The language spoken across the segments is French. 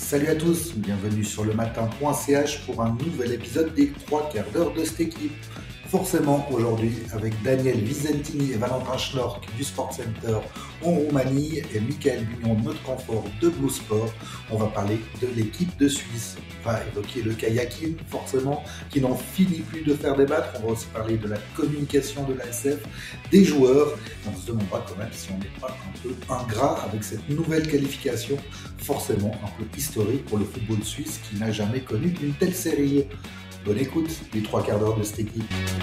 Salut à tous, bienvenue sur le matin.ch pour un nouvel épisode des 3 quarts d'heure de cette équipe. Forcément aujourd'hui avec Daniel Visentini et Valentin Schnork du Sport Center en Roumanie et Michael Bugnon de Notre Confort de Blue Sport. On va parler de l'équipe de Suisse. On va évoquer le kayaking forcément qui n'en finit plus de faire débattre. On va aussi parler de la communication de l'ASF, des joueurs. On se demandera quand même si on n'est pas un peu ingrat avec cette nouvelle qualification, forcément un peu historique pour le football suisse qui n'a jamais connu une telle série. Bonne écoute des 3 quarts d'heure de cette équipe.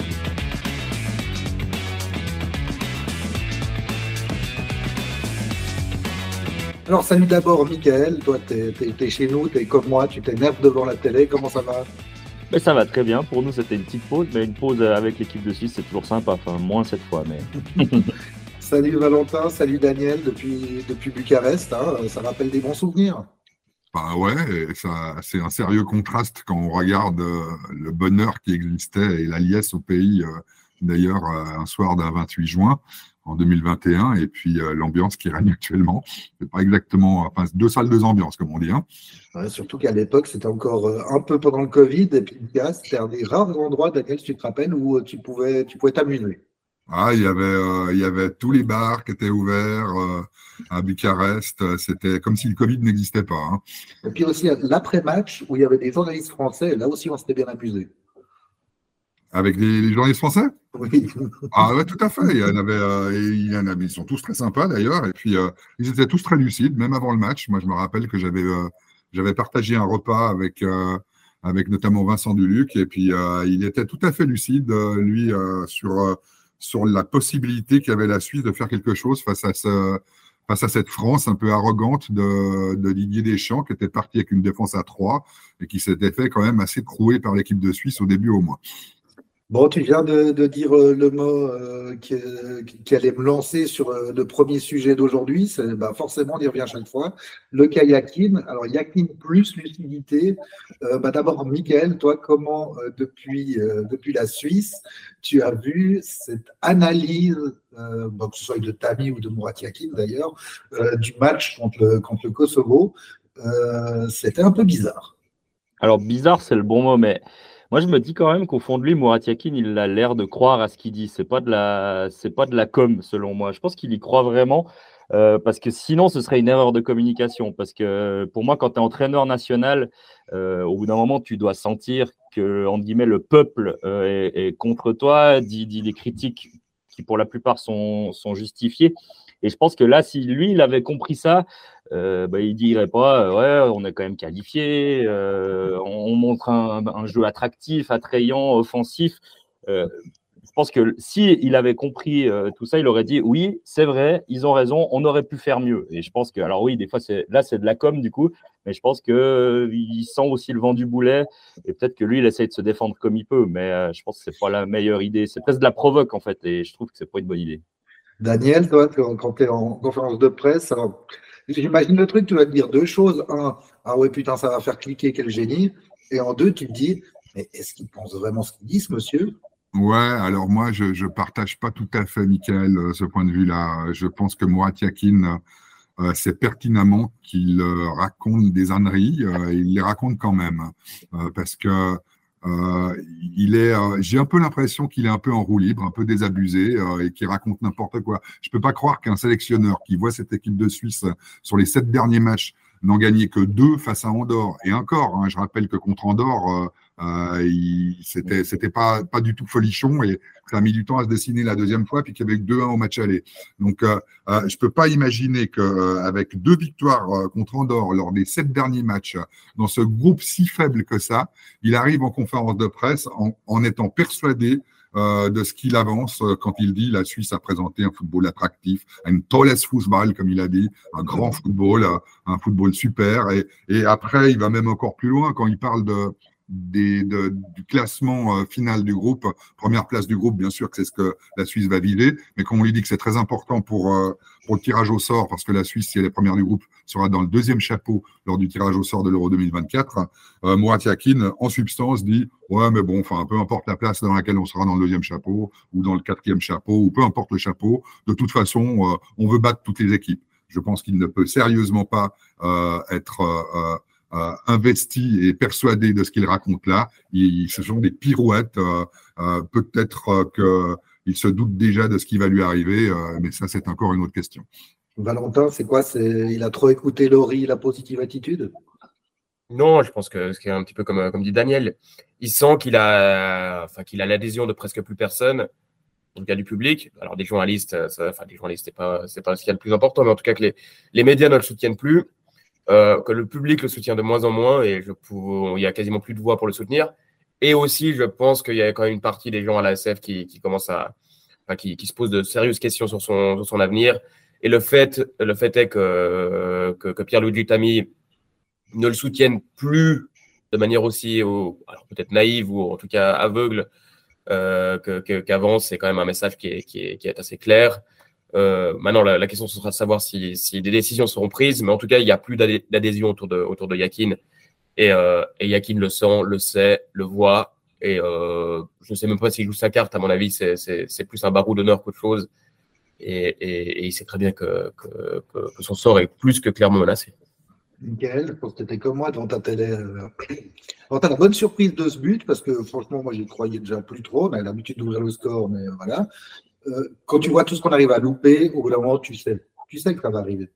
Alors salut d'abord Michael, toi t'es chez nous, t'es comme moi, tu t'énerves devant la télé, comment ça va? Mais ça va très bien, pour nous c'était une petite pause, mais une pause avec l'équipe de Suisse c'est toujours sympa, enfin moins cette fois. Mais Salut Valentin, salut Daniel depuis Bucarest, ça rappelle des bons souvenirs. Bah ouais, ça, c'est un sérieux contraste quand on regarde le bonheur qui existait et la liesse au pays, d'ailleurs, un soir d'un 28 juin en 2021, et puis l'ambiance qui règne actuellement. C'est pas exactement, enfin, deux salles, deux ambiances, comme on dit. Ouais, surtout qu'à l'époque, c'était encore un peu pendant le Covid, et puis Bucarest, c'était un des rares endroits, Daniel, si tu te rappelles, où tu pouvais t'amuser. Ah, il y avait tous les bars qui étaient ouverts à Bucarest. C'était comme si le Covid n'existait pas. Et puis aussi l'après-match, où il y avait des journalistes français, là aussi on s'était bien amusé. Avec les journalistes français? Oui. Ah ouais, tout à fait. Ils sont tous très sympas d'ailleurs. Et puis, ils étaient tous très lucides, même avant le match. Moi, je me rappelle que j'avais partagé un repas avec notamment Vincent Duluc. Et puis, il était tout à fait lucide, lui, sur la possibilité qu'avait la Suisse de faire quelque chose face à cette France un peu arrogante de Didier Deschamps, qui était parti avec une défense à 3 et qui s'était fait quand même assez trouer par l'équipe de Suisse au début au moins. Bon, tu viens de dire le mot qui allait me lancer sur le premier sujet d'aujourd'hui. Forcément, on y revient à chaque fois. Le kayaking. Alors, yakin plus lucidité. D'abord, Michael, toi, comment, depuis la Suisse, tu as vu cette analyse, que ce soit de Tami ou de Murat Yakin d'ailleurs, du match contre le Kosovo. C'était un peu bizarre. alors bizarre c'est le bon mot, mais moi je me dis quand même qu'au fond de lui, Murat Yakin, il a l'air de croire à ce qu'il dit. C'est pas de la com selon moi. Je pense qu'il y croit vraiment. Parce que sinon, ce serait une erreur de communication. Parce que pour moi, quand tu es entraîneur national, au bout d'un moment, tu dois sentir que, entre guillemets, le peuple est contre toi, dit des critiques qui, pour la plupart, sont justifiées. Et je pense que là, si lui, il avait compris ça, il dirait pas ouais, on est quand même qualifié, on montre un jeu attractif, attrayant, offensif. Je pense que si il avait compris tout ça, il aurait dit oui, c'est vrai, ils ont raison, on aurait pu faire mieux. Et je pense que, alors oui, des fois c'est de la com du coup, mais je pense que il sent aussi le vent du boulet et peut-être que lui il essaie de se défendre comme il peut, mais je pense que c'est pas la meilleure idée. C'est presque de la provoque en fait, et je trouve que c'est pas une bonne idée. Daniel, toi, quand tu es en conférence de presse, alors, j'imagine le truc, tu vas te dire deux choses. Un, ah ouais, putain, ça va faire cliquer, quel génie. Et en deux, tu te dis, mais est-ce qu'il pense vraiment ce qu'il dit, ce monsieur? Ouais, alors moi, je partage pas tout à fait, Michael, ce point de vue-là. Je pense que Murat Yakin, c'est pertinemment qu'il raconte des âneries. Il les raconte quand même. Parce que j'ai un peu l'impression qu'il est un peu en roue libre, un peu désabusé et qu'il raconte n'importe quoi. Je peux pas croire qu'un sélectionneur qui voit cette équipe de Suisse sur les 7 derniers matchs n'en gagnait que 2 face à Andorre. Et encore, je rappelle que contre Andorre, c'était pas du tout folichon et ça a mis du temps à se dessiner la deuxième fois, puis qu'il y avait que 2-1 au match aller. Donc, je peux pas imaginer qu'avec 2 victoires contre Andorre lors des 7 derniers matchs, dans ce groupe si faible que ça, il arrive en conférence de presse en étant persuadé de ce qu'il avance quand il dit la Suisse a présenté un football attractif, un tolles football, comme il a dit, un grand football, un football super. Et après, il va même encore plus loin quand il parle du classement final du groupe, première place du groupe, bien sûr que c'est ce que la Suisse va viser, mais quand on lui dit que c'est très important pour le tirage au sort, parce que la Suisse, si elle est première du groupe, sera dans le 2e chapeau lors du tirage au sort de l'Euro 2024, Murat Yakin, en substance, dit « Ouais, mais bon, enfin, peu importe la place dans laquelle on sera dans le 2e chapeau, ou dans le 4e chapeau, ou peu importe le chapeau, de toute façon, on veut battre toutes les équipes. » Je pense qu'il ne peut sérieusement pas être investi et persuadé de ce qu'il raconte là. Ce sont des pirouettes. Peut-être qu'il se doute déjà de ce qui va lui arriver, mais ça, c'est encore une autre question. Valentin, c'est quoi? Il a trop écouté Laurie, la positive attitude? Non, je pense que c'est un petit peu comme dit Daniel. Il sent qu'il a l'adhésion de presque plus personne, en tout cas du public. Alors des journalistes, des journalistes, c'est pas ce qu'il y a de plus important, mais en tout cas que les médias ne le soutiennent plus, que le public le soutient de moins en moins, et il y a quasiment plus de voix pour le soutenir. Et aussi, je pense qu'il y a quand même une partie des gens à l'ASF qui commencent qui se posent de sérieuses questions sur son avenir. Et le fait est que Pierluigi Tammy ne le soutiennent plus de manière aussi, alors peut-être naïve ou en tout cas aveugle qu'avant. C'est quand même un message qui est assez clair. Maintenant, la question ce sera de savoir si des décisions seront prises, mais en tout cas, il n'y a plus d'adhésion autour de Yakin. Et Yakin le sent, le sait, le voit. Et je ne sais même pas s'il joue sa carte. À mon avis, c'est plus un barreau d'honneur qu'autre chose. Et il sait très bien que son sort est plus que clairement menacé. Michael, je pense que tu étais comme moi devant ta télé. Alors, tu as la bonne surprise de ce but, parce que franchement, moi, j'y croyais déjà plus trop. On a l'habitude d'ouvrir le score, mais voilà. Quand tu vois tout ce qu'on arrive à louper, au bout d'un moment, tu sais que ça va arriver.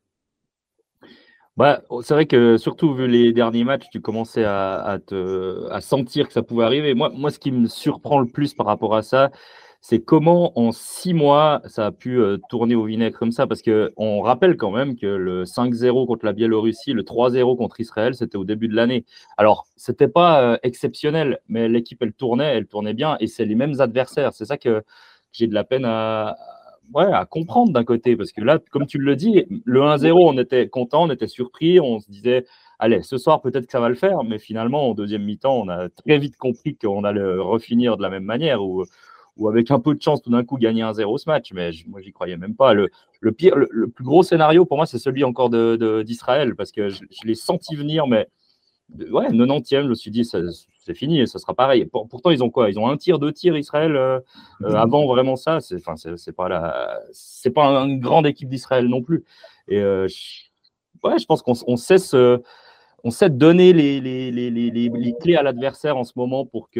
C'est vrai que surtout vu les derniers matchs, tu commençais à sentir que ça pouvait arriver. Moi, ce qui me surprend le plus par rapport à ça, c'est comment en 6 mois ça a pu tourner au vinaigre comme ça, parce qu'on rappelle quand même que le 5-0 contre la Biélorussie, le 3-0 contre Israël, c'était au début de l'année. Alors, c'était pas exceptionnel, mais l'équipe, elle tournait bien, et c'est les mêmes adversaires. C'est ça que j'ai de la peine à comprendre d'un côté, parce que là, comme tu le dis, le 1-0, on était content, on était surpris, on se disait, allez, ce soir, peut-être que ça va le faire, mais finalement, en deuxième mi-temps, on a très vite compris qu'on allait refinir de la même manière, ou avec un peu de chance, tout d'un coup, gagner 1-0 ce match. Mais moi, j'y croyais même pas. Le plus gros scénario, pour moi, c'est celui encore d'Israël, parce que je l'ai senti venir, mais 90e, je me suis dit, c'est fini, et ça sera pareil. Pourtant, ils ont quoi? Ils ont 1 tir, 2 tirs, Israël, avant vraiment ça. C'est pas une grande équipe d'Israël non plus. Et je pense qu'on sait donner les clés à l'adversaire en ce moment pour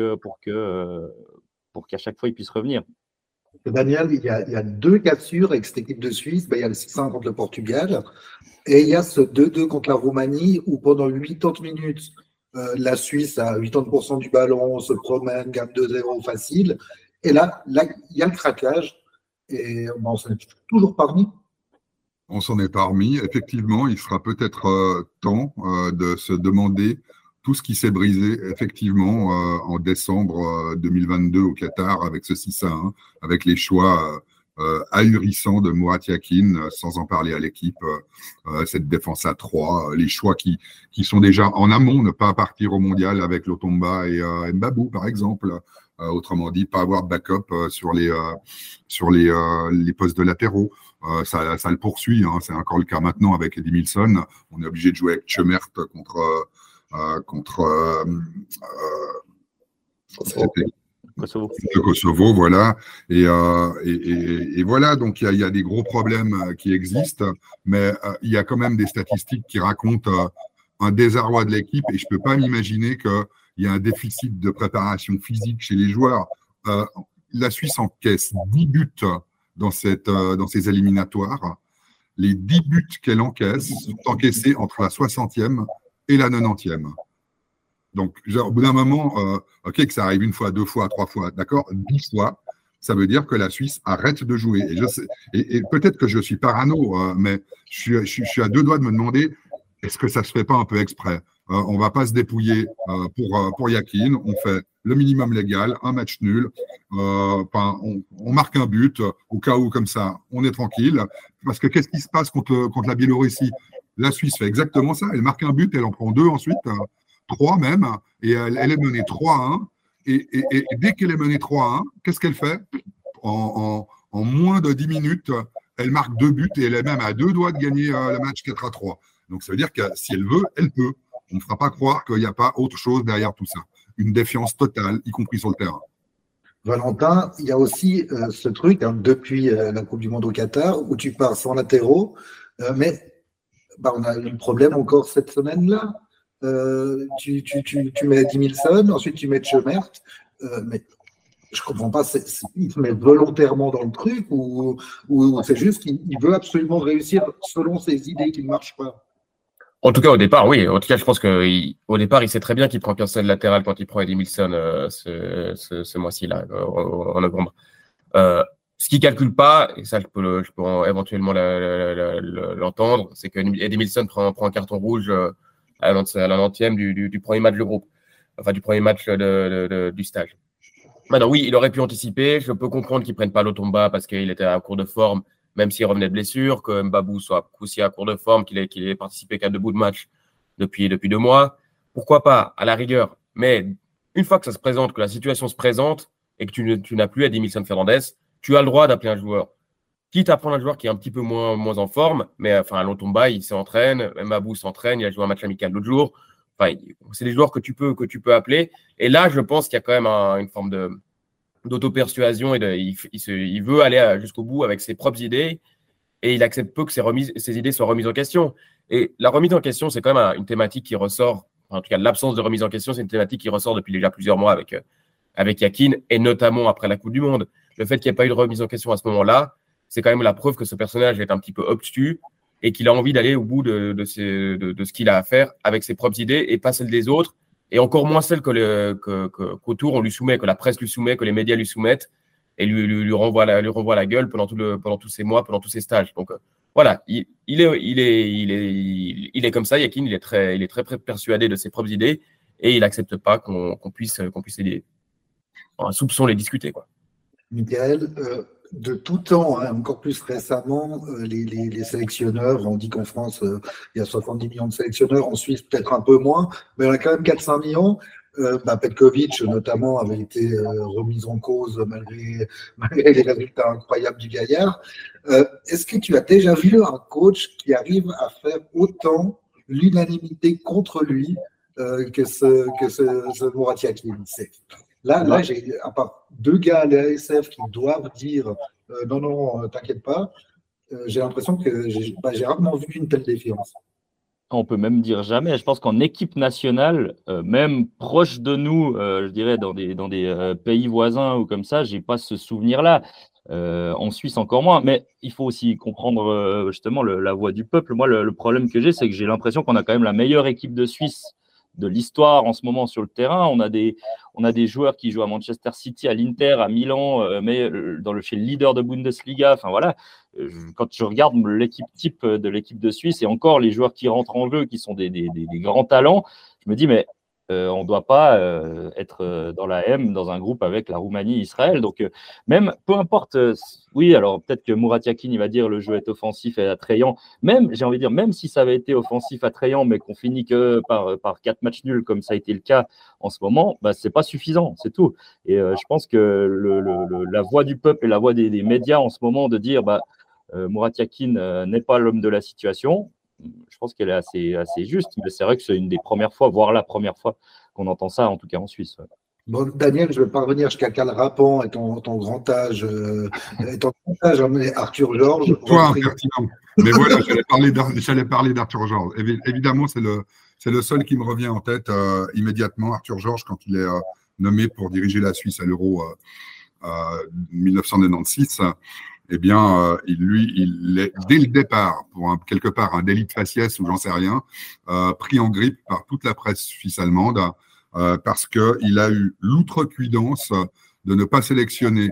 qu'à chaque fois, il puisse revenir. Daniel, il y a 2 cassures avec cette équipe de Suisse. Il y a le 6-1 contre le Portugal et il y a ce 2-2 contre la Roumanie où pendant 80 minutes, la Suisse a 80% du ballon, se promène, gagne 2-0 facile. Et là, il y a le craquage et on s'en est toujours pas remis. On s'en est pas remis. Effectivement, il sera peut-être temps de se demander tout ce qui s'est brisé effectivement en décembre 2022 au Qatar avec ce 6-1, avec les choix ahurissants de Murat Yakin, sans en parler à l'équipe, cette défense à 3, les choix qui sont déjà en amont, ne pas partir au mondial avec Lotomba et Mbabou par exemple, autrement dit, pas avoir de backup sur les postes de latéraux. Ça le poursuit, hein, c'est encore le cas maintenant avec Edmilson. On est obligé de jouer avec Chemert contre Kosovo, voilà. Et voilà, donc il y a des gros problèmes qui existent, mais il y a quand même des statistiques qui racontent un désarroi de l'équipe, et je ne peux pas m'imaginer qu'il y a un déficit de préparation physique chez les joueurs. La Suisse encaisse 10 buts dans ces éliminatoires. Les 10 buts qu'elle encaisse sont encaissés entre la 60e et la 90e. Donc, au bout d'un moment, OK, que ça arrive 1 fois, 2 fois, 3 fois, d'accord, 10 fois, ça veut dire que la Suisse arrête de jouer. Et peut-être que je suis parano, mais je suis à 2 doigts de me demander, est-ce que ça ne se fait pas un peu exprès? On ne va pas se dépouiller pour Yakin, on fait le minimum légal, un match nul, on marque un but, au cas où, comme ça, on est tranquille. Parce que qu'est-ce qui se passe contre la Biélorussie? La Suisse fait exactement ça, elle marque un but, elle en prend 2 ensuite, 3 même, et elle est menée 3-1. Et dès qu'elle est menée 3-1, qu'est-ce qu'elle fait? En moins de 10 minutes, elle marque 2 buts et elle est même à 2 doigts de gagner le match 4-3. Donc ça veut dire que si elle veut, elle peut. On ne fera pas croire qu'il n'y a pas autre chose derrière tout ça. Une défiance totale, y compris sur le terrain. Valentin, il y a aussi ce truc, hein, depuis la Coupe du Monde au Qatar, où tu pars sans latéraux, mais on a eu le problème encore cette semaine-là. Tu as Yakin qui est blessé, tu as Mbabou qui est blessé, tu as Lotomba qui est blessé. Tu as tu mets Edmilson, ensuite tu mets Chemert, mais je comprends pas, il se met volontairement dans le truc ou c'est juste qu'il veut absolument réussir selon ses idées qui ne marchent pas. En tout cas, au départ, oui. En tout cas, je pense qu'au départ, il sait très bien qu'il prend qu'un seul latéral quand il prend Edmilson ce mois-ci-là, en novembre. Ce qu'il calcule pas, et ça, je peux éventuellement l'entendre, c'est que Edmilson prend un carton rouge à la 90e du premier match de groupe, enfin du premier match du stage. Maintenant, oui, il aurait pu anticiper. Je peux comprendre qu'il ne prenne pas Lotomba parce qu'il était à court de forme, même s'il revenait de blessure, que Mbabou soit aussi à court de forme, qu'il ait participé qu'à 2 bouts de match depuis 2 mois. Pourquoi pas, à la rigueur. Mais une fois que ça se présente, que la situation se présente et que tu n'as plus Edmilson Fernandez, tu as le droit d'appeler un joueur. Quitte à prendre un joueur qui est un petit peu moins en forme, mais enfin, Lotomba, il s'entraîne, Mbabou s'entraîne, il a joué un match amical l'autre jour. Enfin, c'est des joueurs que tu peux appeler. Et là, je pense qu'il y a quand même une forme d'auto-persuasion et il veut aller jusqu'au bout avec ses propres idées et il accepte peu que ses idées soient remises en question. Et la remise en question, c'est quand même une thématique qui ressort, en tout cas l'absence de remise en question, c'est une thématique qui ressort depuis déjà plusieurs mois avec Yakin et notamment après la Coupe du Monde. Le fait qu'il n'y ait pas eu de remise en question à ce moment-là, c'est quand même la preuve que ce personnage est un petit peu obtus et qu'il a envie d'aller au bout de ce qu'il a à faire avec ses propres idées et pas celles des autres, et encore moins celles qu'autour on lui soumet, que la presse lui soumet, que les médias lui soumettent et lui renvoie la gueule pendant tous ces mois, pendant tous ces stages. Donc voilà, il est comme ça, Yakin, il est très persuadé de ses propres idées et il n'accepte pas qu'on puisse un soupçon les discuter, quoi. Michael, de tout temps, hein, encore plus récemment, les sélectionneurs, on dit qu'en France, il y a 70 millions de sélectionneurs, en Suisse peut-être un peu moins, mais il y en a quand même 4-5 millions. Petkovic, notamment, avait été remis en cause malgré les résultats incroyables du Gaillard. Est-ce que tu as déjà vu un coach qui arrive à faire autant l'unanimité contre lui que ce Murat Yakin? Là, j'ai à part 2 gars à l'ASF qui doivent dire non, t'inquiète pas, j'ai l'impression que j'ai rarement vu une telle défiance. On peut même dire jamais. Je pense qu'en équipe nationale, même proche de nous, je dirais dans des pays voisins ou comme ça, j'ai pas ce souvenir-là. En Suisse encore moins. Mais il faut aussi comprendre justement la voix du peuple. Moi, le problème que j'ai, c'est que j'ai l'impression qu'on a quand même la meilleure équipe de Suisse de l'histoire en ce moment sur le terrain. On a des joueurs qui jouent à Manchester City, à l'Inter, à Milan, mais chez le leader de Bundesliga. Enfin voilà, quand je regarde l'équipe type de l'équipe de Suisse et encore les joueurs qui rentrent en jeu, qui sont des grands talents, je me dis mais on ne doit pas être dans la M, dans un groupe avec la Roumanie, Israël. Donc, même, peu importe, oui, alors peut-être que Murat Yakin, il va dire le jeu est offensif et attrayant. Même, j'ai envie de dire, même si ça avait été offensif, attrayant, mais qu'on finit que par 4 matchs nuls, comme ça a été le cas en ce moment, ce n'est pas suffisant, c'est tout. Et je pense que la voix du peuple et la voix des médias en ce moment de dire Murat Yakin n'est pas l'homme de la situation, je pense qu'elle est assez juste, mais c'est vrai que c'est une des premières fois, voire la première fois qu'on entend ça, en tout cas en Suisse. Ouais. Bon, Daniel, je ne vais pas revenir jusqu'à Karl Rappan et ton grand âge, mais Arthur Georges. Toi, impertinent. Mais voilà, j'allais parler d'Arthur Georges. Évidemment, c'est le seul qui me revient en tête immédiatement, Arthur Georges, quand il est nommé pour diriger la Suisse à l'Euro 1996. Eh bien, il est, dès le départ, pour quelque part un délit de faciès ou j'en sais rien, pris en grippe par toute la presse suisse allemande parce qu'il a eu l'outrecuidance de ne pas sélectionner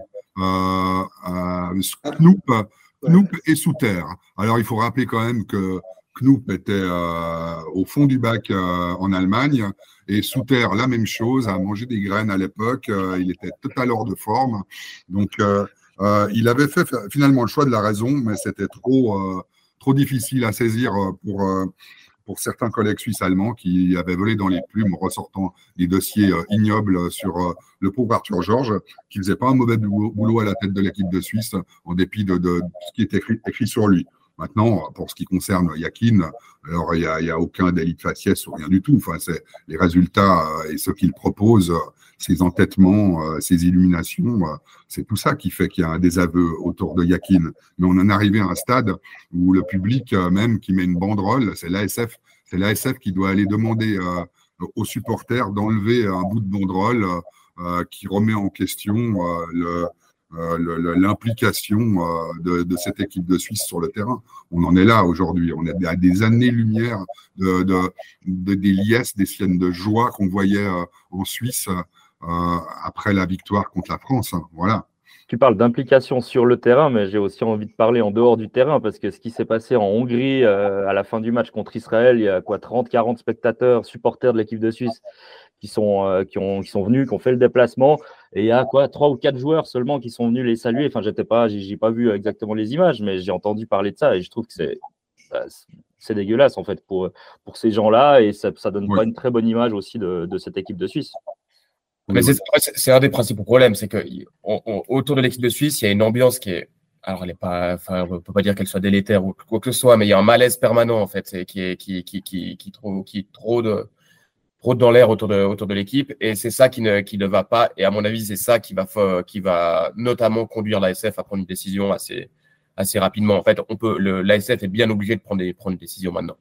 Knoop et Souter. Alors, il faut rappeler quand même que Knoop était au fond du bac en Allemagne et Souter, la même chose, a mangé des graines à l'époque. Il était total hors de forme. Donc, il avait fait finalement le choix de la raison, mais c'était trop difficile à saisir pour certains collègues suisses allemands qui avaient volé dans les plumes en ressortant des dossiers ignobles sur le pauvre Arthur Georges, qui faisait pas un mauvais boulot à la tête de l'équipe de Suisse, en dépit de ce qui était écrit sur lui. Maintenant, pour ce qui concerne Yakin, alors il y a aucun délit de faciès ou rien du tout. Enfin, c'est les résultats et ce qu'il propose, ses entêtements, ses illuminations, c'est tout ça qui fait qu'il y a un désaveu autour de Yakin. Mais on en est arrivé à un stade où le public même qui met une banderole, c'est l'ASF, C'est l'ASF qui doit aller demander aux supporters d'enlever un bout de banderole qui remet en question l'implication de cette équipe de Suisse sur le terrain. On en est là aujourd'hui. On est à des années-lumière des liesses, des scènes de joie qu'on voyait en Suisse après la victoire contre la France. Voilà. Tu parles d'implication sur le terrain, mais j'ai aussi envie de parler en dehors du terrain, parce que ce qui s'est passé en Hongrie à la fin du match contre Israël, il y a 30-40 spectateurs, supporters de l'équipe de Suisse qui sont venus, qui ont fait le déplacement, et il y a 3 ou 4 joueurs seulement qui sont venus les saluer. Enfin, j'ai pas vu exactement les images, mais j'ai entendu parler de ça, et je trouve que c'est dégueulasse en fait pour ces gens-là, et ça donne pas une très bonne image aussi de cette équipe de Suisse. Mais c'est un des principaux problèmes, c'est que autour de l'équipe de Suisse, il y a une ambiance qui est, alors elle est pas, enfin, on peut pas dire qu'elle soit délétère ou quoi que ce soit, mais il y a un malaise permanent en fait, qui rôde dans l'air autour de l'équipe, et c'est ça qui ne va pas. Et à mon avis, c'est ça qui va notamment conduire l'ASF à prendre une décision assez rapidement. En fait, l'ASF est bien obligé de prendre une décision maintenant.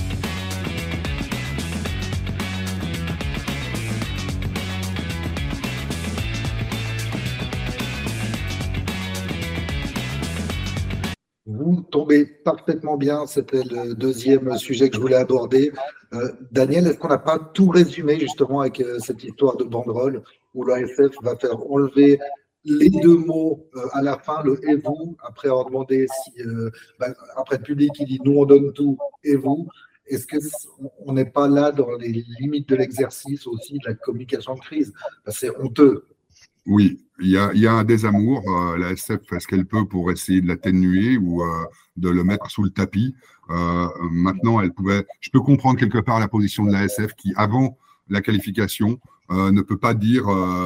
Vous tombez parfaitement bien, c'était le deuxième sujet que je voulais aborder. Daniel, est-ce qu'on n'a pas tout résumé justement avec cette histoire de banderole où l'ASF va faire enlever les deux mots à la fin, le « et vous », après avoir demandé si, après le public, il dit « nous on donne tout et vous ». Est-ce qu'on n'est pas là dans les limites de l'exercice aussi de la communication de crise? C'est honteux. Oui, il y a un désamour. La SF fait ce qu'elle peut pour essayer de l'atténuer ou de le mettre sous le tapis. Maintenant, je peux comprendre quelque part la position de la SF qui, avant la qualification, ne peut pas dire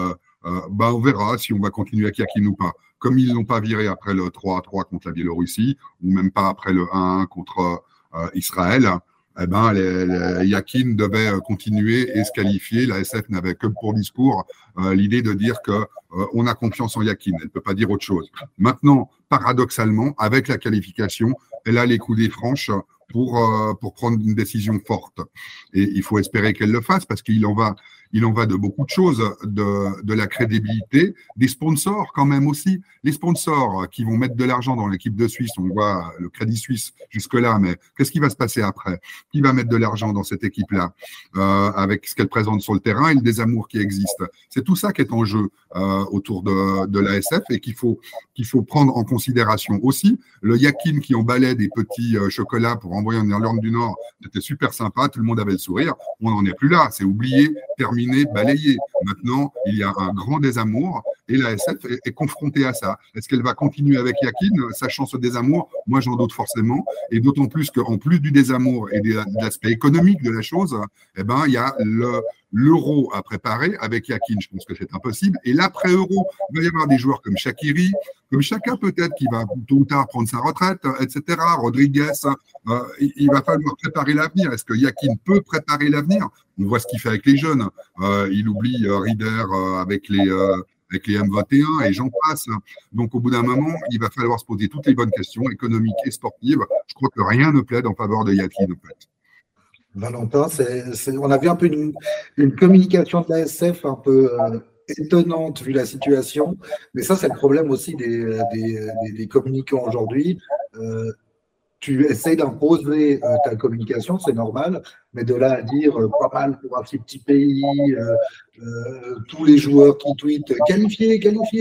on verra si on va continuer avec Yakin ou pas. Comme ils ne l'ont pas viré après le 3-3 contre la Biélorussie, ou même pas après le 1-1 contre Israël, eh ben, Yakin devait continuer et se qualifier. La SF n'avait que pour discours l'idée de dire que on a confiance en Yakin. Elle ne peut pas dire autre chose. Maintenant, paradoxalement, avec la qualification, elle a les coudées franches pour prendre une décision forte. Et il faut espérer qu'elle le fasse parce qu'il en va de beaucoup de choses, de la crédibilité, des sponsors quand même aussi. Les sponsors qui vont mettre de l'argent dans l'équipe de Suisse, on voit le Crédit Suisse jusque-là, mais qu'est-ce qui va se passer après? Qui va mettre de l'argent dans cette équipe-là avec ce qu'elle présente sur le terrain et le désamour qui existe? C'est tout ça qui est en jeu autour de l'ASF et qu'il faut prendre en considération aussi. Le Yakin qui emballait des petits chocolats pour envoyer en Irlande du Nord, c'était super sympa, tout le monde avait le sourire. On n'en est plus là, c'est oublié, terminé, balayé. Maintenant, il y a un grand désamour et l'ASF est confrontée à ça. Est-ce qu'elle va continuer avec Yakin, sachant ce désamour? Moi, j'en doute forcément. Et d'autant plus qu'en plus du désamour et de l'aspect économique de la chose, eh ben, il y a l'euro à préparer avec Yakin. Je pense que c'est impossible. Et l'après-euro, il va y avoir des joueurs comme Shaqiri, comme Chaka peut-être qui va tôt ou tard prendre sa retraite, etc. Rodriguez, il va falloir préparer l'avenir. Est-ce que Yakin peut préparer l'avenir? On voit ce qu'il fait avec les jeunes. Il oublie Rieder avec les M21 et j'en passe. Donc, au bout d'un moment, il va falloir se poser toutes les bonnes questions économiques et sportives. Je crois que rien ne plaide en faveur de Yakin, en fait. Valentin, on a vu un peu une communication de l'ASF un peu étonnante vu la situation, mais ça, c'est le problème aussi des communicants aujourd'hui. Tu essaies d'imposer ta communication, c'est normal, mais de là à dire pas mal pour un si petit pays, tous les joueurs qui tweetent qualifiés,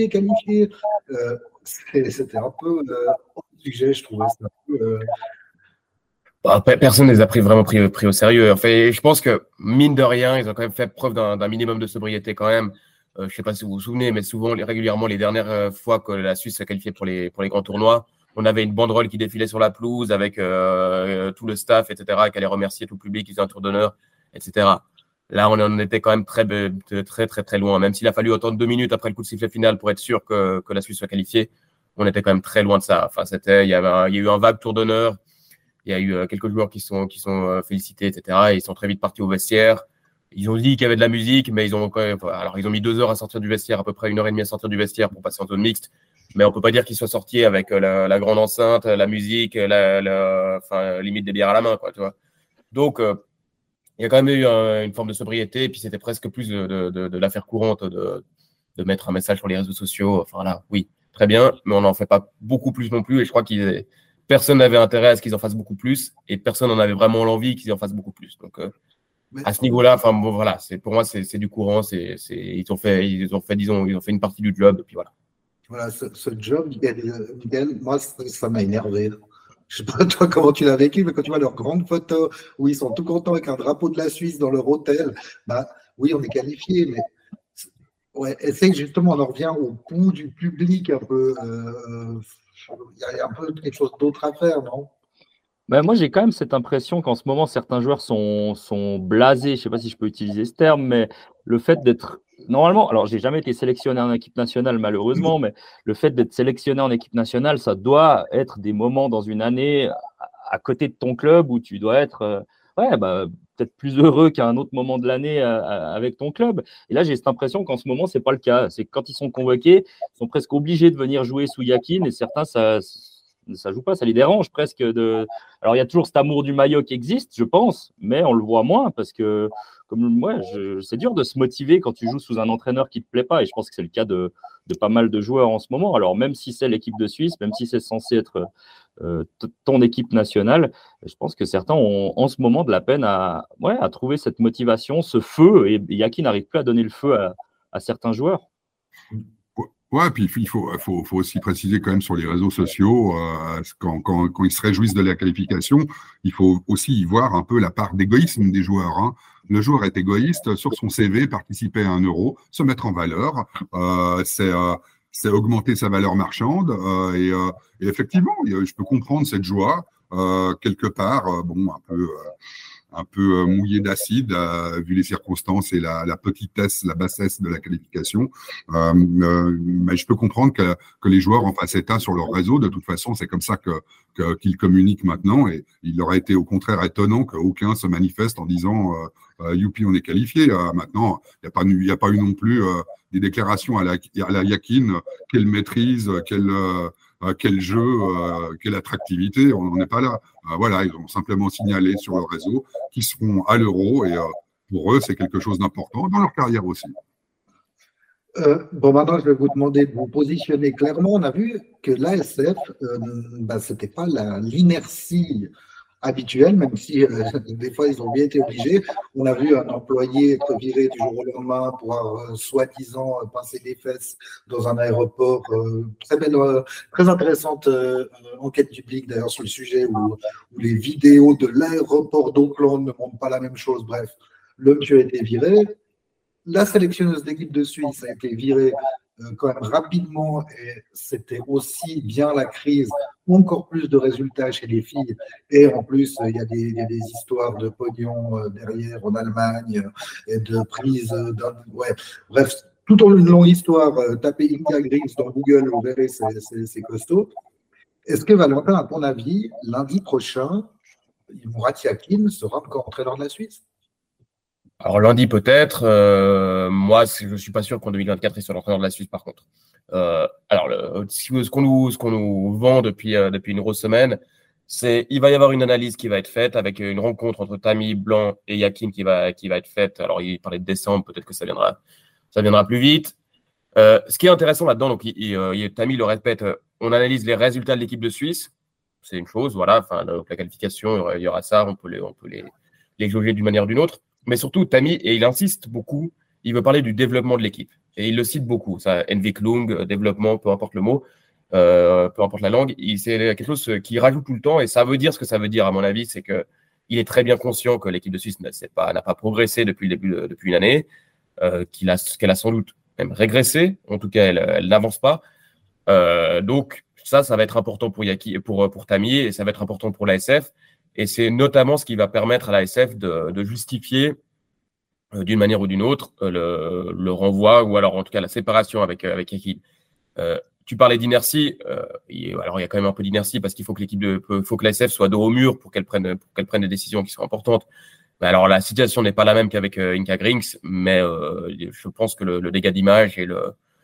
c'était un peu hors sujet, je trouvais. C'était un peu, personne ne les a vraiment pris au sérieux. En fait, je pense que, mine de rien, ils ont quand même fait preuve d'un minimum de sobriété quand même. Je ne sais pas si vous vous souvenez, mais régulièrement, les dernières fois que la Suisse s'est qualifiée pour les grands tournois, on avait une banderole qui défilait sur la pelouse avec tout le staff, etc., qui allait remercier tout le public, qui faisait un tour d'honneur, etc. Là, on en était quand même très, très, très, très loin. Même s'il a fallu attendre 2 minutes après le coup de sifflet final pour être sûr que la Suisse soit qualifiée, on était quand même très loin de ça. Enfin, il y a eu un vague tour d'honneur. Il y a eu quelques joueurs qui sont félicités, etc. Et ils sont très vite partis au vestiaire. Ils ont dit qu'il y avait de la musique, mais ils ont mis 2 heures à sortir du vestiaire, à peu près 1h30 à sortir du vestiaire pour passer en zone mixte. Mais on peut pas dire qu'ils soient sortis avec la grande enceinte, la musique, limite des bières à la main, quoi, tu vois. Donc, il y a quand même eu une forme de sobriété, et puis c'était presque plus de l'affaire courante de mettre un message sur les réseaux sociaux. Enfin là, oui, très bien, mais on n'en fait pas beaucoup plus non plus, et je crois que personne n'avait intérêt à ce qu'ils en fassent beaucoup plus, et personne n'en avait vraiment l'envie qu'ils en fassent beaucoup plus. Donc, à ce niveau-là, enfin bon, voilà, pour moi, c'est du courant. Ils ont fait une partie du job, et puis voilà. Voilà, ce job, Miguel, moi, ça m'a énervé. Je sais pas toi comment tu l'as vécu, mais quand tu vois leurs grandes photos où ils sont tout contents avec un drapeau de la Suisse dans leur hôtel, bah oui, on est qualifié, mais ouais, essaye justement, on en revient au pouls du public un peu. Il y a un peu quelque chose d'autre à faire, non? Ben, moi, j'ai quand même cette impression qu'en ce moment, certains joueurs sont blasés. Je ne sais pas si je peux utiliser ce terme, mais le fait d'être. Normalement, alors, j'ai jamais été sélectionné en équipe nationale, malheureusement, mais le fait d'être sélectionné en équipe nationale, ça doit être des moments dans une année à côté de ton club où tu dois être peut-être plus heureux qu'à un autre moment de l'année avec ton club. Et là, j'ai cette impression qu'en ce moment, ce n'est pas le cas. C'est que quand ils sont convoqués, ils sont presque obligés de venir jouer sous Yakin, et certains, ça joue pas, ça les dérange presque Alors, il y a toujours cet amour du maillot qui existe, je pense, mais on le voit moins parce que, comme moi, c'est dur de se motiver quand tu joues sous un entraîneur qui te plaît pas. Et je pense que c'est le cas de pas mal de joueurs en ce moment. Alors, même si c'est l'équipe de Suisse, même si c'est censé être ton équipe nationale, je pense que certains ont en ce moment de la peine à trouver cette motivation, ce feu. Et Yaki n'arrive plus à donner le feu à certains joueurs. Ouais, puis il faut aussi préciser quand même sur les réseaux sociaux, quand ils se réjouissent de la qualification, il faut aussi y voir un peu la part d'égoïsme des joueurs. Hein. Le joueur est égoïste, sur son CV, participer à 1 euro, se mettre en valeur, c'est augmenter sa valeur marchande. Et effectivement, je peux comprendre cette joie, quelque part, un peu mouillé d'acide, vu les circonstances et la petitesse, la bassesse de la qualification. Mais je peux comprendre que les joueurs en fassent état sur leur réseau. De toute façon, c'est comme ça qu'ils communiquent maintenant. Et il aurait été au contraire étonnant qu'aucun se manifeste en disant youpi, on est qualifié. Maintenant, il n'y a pas eu non plus des déclarations à la Yakin, quelle maîtrise, quel jeu, quelle attractivité, on n'en est pas là. Voilà, ils ont simplement signalé sur leur réseau qu'ils seront à l'Euro et pour eux, c'est quelque chose d'important dans leur carrière aussi. Maintenant, je vais vous demander de vous positionner clairement. On a vu que l'ASF, ce n'était pas l'inertie habituelle, même si des fois ils ont bien été obligés. On a vu un employé être viré du jour au lendemain pour avoir soi-disant pincé des fesses dans un aéroport. Très belle, très intéressante enquête publique d'ailleurs sur le sujet où les vidéos de l'aéroport d'Auckland ne montrent pas la même chose. Bref, le monsieur a été viré. La sélectionneuse d'équipe de Suisse a été virée quand même rapidement et c'était aussi bien la crise, encore plus de résultats chez les filles et en plus il y a des histoires de pognon derrière en Allemagne et de prise bref, tout en une longue histoire, tapez Inka Grings dans Google, vous verrez, c'est costaud. Est-ce que Valentin, à ton avis, lundi prochain, Murat Yakin sera encore entraîneur de la Suisse? Alors lundi peut-être, moi je ne suis pas sûr qu'en 2024 il soit l'entraîneur de la Suisse par contre. Ce qu'on nous vend depuis une grosse semaine, c'est il va y avoir une analyse qui va être faite avec une rencontre entre Tammy Blanc et Yakin qui va être faite. Alors il parlait de décembre, peut-être que ça viendra plus vite. Ce qui est intéressant là-dedans, donc Tammy le répète, on analyse les résultats de l'équipe de Suisse, c'est une chose, voilà. Enfin donc, la qualification, il y aura ça, on peut les jauger d'une manière ou d'une autre. Mais surtout, Tammy, et il insiste beaucoup, il veut parler du développement de l'équipe. Et il le cite beaucoup. Ça, Entwicklung, développement, peu importe le mot, peu importe la langue. C'est quelque chose qu'il rajoute tout le temps. Et ça veut dire ce que ça veut dire, à mon avis, c'est qu'il est très bien conscient que l'équipe de Suisse n'a pas progressé depuis une année, qu'elle a sans doute même régressé. En tout cas, elle n'avance pas. Donc, ça va être important pour Tammy et ça va être important pour l'ASF. Et c'est notamment ce qui va permettre à l'ASF de justifier d'une manière ou d'une autre le renvoi ou alors en tout cas la séparation avec Yakin. Tu parlais d'inertie. Alors il y a quand même un peu d'inertie parce qu'il faut que l'ASF soit dos au mur pour qu'elle prenne des décisions qui sont importantes. Mais alors la situation n'est pas la même qu'avec Inka Grings, mais je pense que le dégât d'image et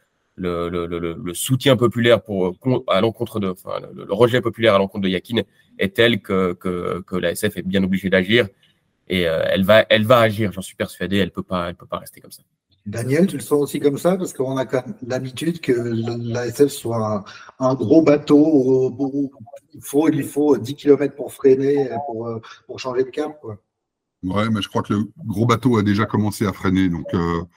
le soutien populaire à l'encontre le rejet populaire à l'encontre de Yakin est tel que l'ASF est bien obligé d'agir. Et elle va agir, j'en suis persuadé. Elle peut pas rester comme ça. Daniel, tu le sens aussi comme ça? Parce qu'on a quand même l'habitude que l'ASF soit un gros bateau. Il lui faut 10 km pour freiner, pour changer de cap, quoi. Ouais, mais je crois que le gros bateau a déjà commencé à freiner. Donc,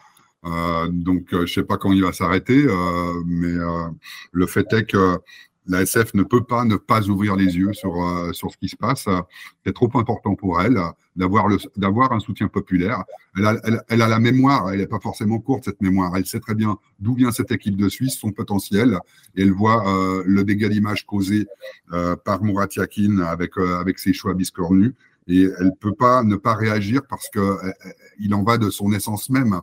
je ne sais pas quand il va s'arrêter. Mais le fait est que la SF ne peut pas ne pas ouvrir les yeux sur ce qui se passe. C'est trop important pour elle d'avoir un soutien populaire. Elle a la mémoire, elle n'est pas forcément courte, cette mémoire. Elle sait très bien d'où vient cette équipe de Suisse, son potentiel, et elle voit le dégât d'image causé par Murat Yakin avec ses choix biscornus. Et elle ne peut pas ne pas réagir parce qu'il en va de son essence même.